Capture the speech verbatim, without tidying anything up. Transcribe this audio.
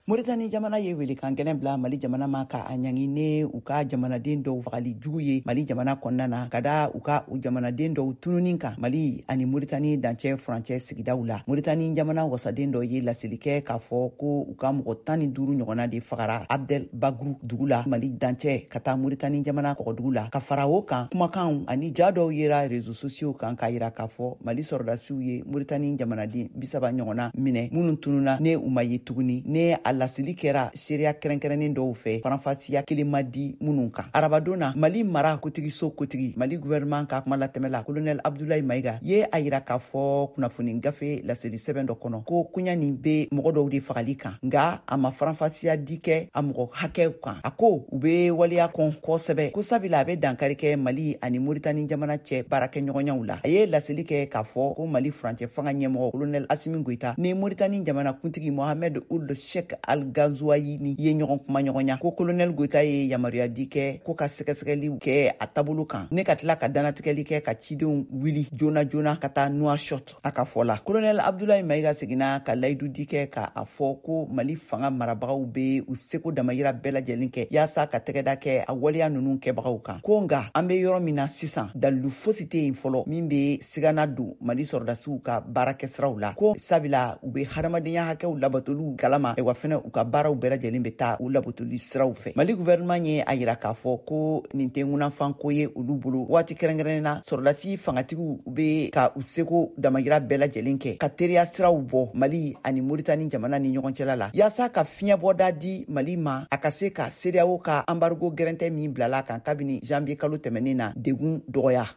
Mauritanie jamana ye wele kan gɛlɛn bila Mali jamana ma ka a ɲangi ne u ka jamanaden dɔw fagali jugu ye Mali jamana kɔnɔna na ka da u ka u jamanaden dɔw tununi kan Mali ani Mauritanie dancɛ furancɛ sigidaw la. Mauritanie jamana wasaden dɔ ye laseli kɛ k'a fɔ ko u ka mɔgɔ tan ni duuru ɲɔgɔnna de fagara Abdel Bagru dugu la Mali dancɛ ka taa Mauritanie jamana kɔgɔdugu la. Ka fara o kan kumakan ani ja dɔw yera réseaux sociaux kan k'a yira k'a fɔ Mali sɔrɔdasiw ye Mauritanie jamanaden bisaba ɲɔgɔnna minɛ minnu tununa ne u ma ye tuguni ne a laseli kɛra seereya kɛrɛnkɛrɛnnen dɔw fɛ faranfasiya kelen ma di minnu kan. Arabadonna Mali mara kotigiso kotigi Mali gouvernement ka kuma latɛmɛla colonel Abdoulaye Maiga ye a yira k'a fɔ kunnafoni gafe laseli sɛbɛn dɔ kɔnɔ ko kunya nin be mɔgɔ dɔw de fagali kan nga a ma faranfasiya di kɛ a mɔgɔ hakɛw kan. A ko u be waleya kɔn kosɛbɛ ko sabila a be dankari kɛ Mali ani Mauritanie jamana cɛ baarakɛ ɲɔgɔnyaw la. A ye laseli kɛ k'a fɔ ko Mali furancɛ fanga ɲɛmɔgɔ colonel Assimi Goita ni Mauritanie jamana kuntigi Mohamed Ould Cheikh Al Ghazouani ye ɲɔgɔn kuma ɲɔgɔnya ko colonel Goita ye yamaruya di kɛ ko ka sɛgɛsɛgɛliw kɛ a taabolo kan ne ka tila ka danatigɛli kɛ ka cidenw wili joona joona ka taa Nouakchott a ka fɔ la. Colonel Abdoulaye Maiga seginna ka layidu di kɛ ka a fɔ ko Mali fanga marabagaw be u seko damayira bɛɛ lajɛlen kɛ yaasa ka tɛgɛda kɛ a waleya ninnu kɛbagaw kan. Ko nga an be yɔrɔ min na sisan dalilu fosi tɛ yen fɔlɔ min be sigana don Mali sɔrɔdasiw ka baarakɛsiraw la ko sabila u be hadamadenya hakɛw labatoliw kalama wa fɛnɛ u ka baaraw bɛɛ lajɛlen be taa u labatoli siraw fɛ. Mali gouvernement ye a yira k'a fɔ ko nin tɛ ŋunafanko ye olu bolo waati kɛrɛnkɛrɛnnen na sɔrɔdasi fangatigiw be ka u seko damayira bɛɛ lajɛlen kɛ ka teriya siraw bɔ Mali ani Mauritanie jamana ni ɲɔgɔn cɛla la yaasa ka fiɲɛbɔda di Mali ma a ka se ka C D A O ka embargo gɛrɛntɛ min bilala kan kabini janvier kalo tɛmɛnen na degun dɔgɔya.